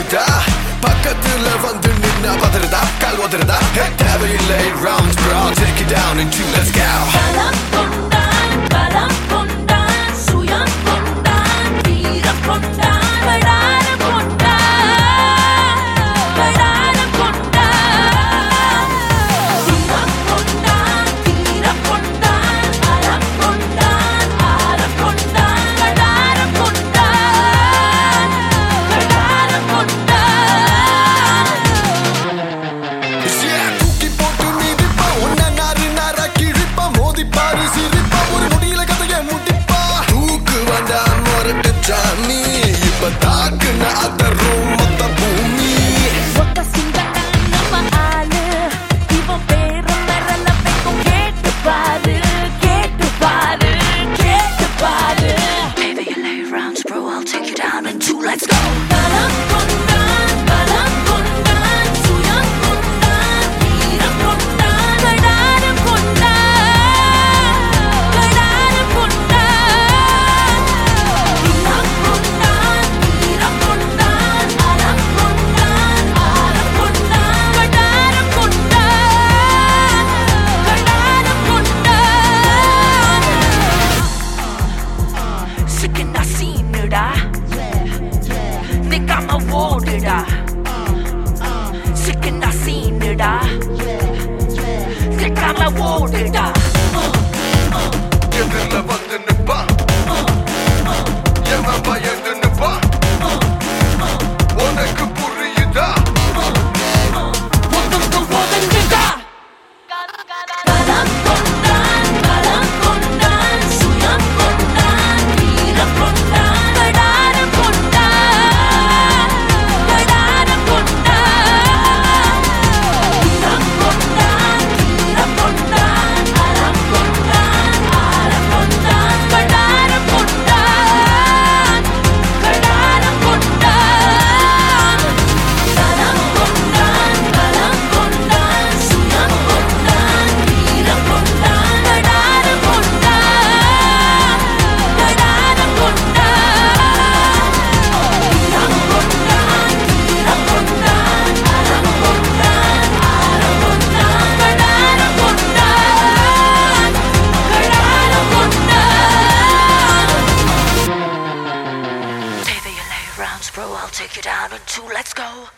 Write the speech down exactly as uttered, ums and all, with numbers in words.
புரியுதா பக்கத்துல வந்து நின்னா பதறதா கால் உதறதா தேவையில்லை rounds bro I'll take you down in two let's go பலம் கொண்டான் பலம் கொண்டான் சுயம் கொண்டான் வீரம் கொண்டான் படாரம் கொண்டான் படாரம் கொண்டான் சுயம் கொண்டான் வீரம் கொண்டான் பலம் கொண்டான் ஆரம் கொண்டான் படாரம் கொண்டான் படாரம் கொண்டான் தூக்கி போட்டு மீதிப்பா உன்ன நாறு நாரா கிழிப்பா மோதிப்பாரு சிரிப்பா ஒரு முடியல கதைய முடிப்பா தூக்கு வந்தா முரட்டு சாமி இப்ப தாக்குன அதரும் மொத்த பூமி ஒத்த சிங்கத்தான் நம்ம ஆளு இவன் பேரும் மரல வைக்கும் கேட்டு பாரு கேட்டு பாரு கேட்டு பாரு தேவையில்லை rounds bro I'll take you down in two let's go பலம் கொண்டான் பலம் கொண்டான் சுயம் கொண்டான் வீரம் கொண்டான் படாரம் கொண்டான் படாரம் கொண்டான் சுயம் கொண்டான் வீரம் கொண்டான் பலம் கொண்டான் ஆரம் கொண்டான் படாரம் கொண்டான் படாரம் கொண்டான் சிக்கனா சீனுடா நிக்காம ஓடுடா சிக்கனா சீனுடா நிக்காம ஓடுடா எதிரில வந்து நிப்பா எவன் பயந்து நிப்பா உனக்கு புரியுதா ஒதுங்கு ஒதுங்குடா பலம் கொண்டான் பலம் கொண்டான் சுயம் கொண்டான் வீரம் கொண்டான் படாரம் கொண்டான் படாரம் கொண்டான் வீரம் கொண்டான் வீரம் கொண்டான் பலம் கொண்டான் ஆரம் கொண்டான் படாரம் கொண்டான் படாரம் கொண்டான் பலம் கொண்டான் பலம் கொண்டான் சுயம் கொண்டான் வீரம் கொண்டான் படாரம் கொண்டான் படாரம் கொண்டான் வீரம் கொண்டான் வீரம் கொண்டான் பலம் கொண்டான் ஆரம் கொண்டான் படாரம் கொண்டான் படாரம் கொண்டான் தேவையில்லை rounds bro I'll take you down in two let's go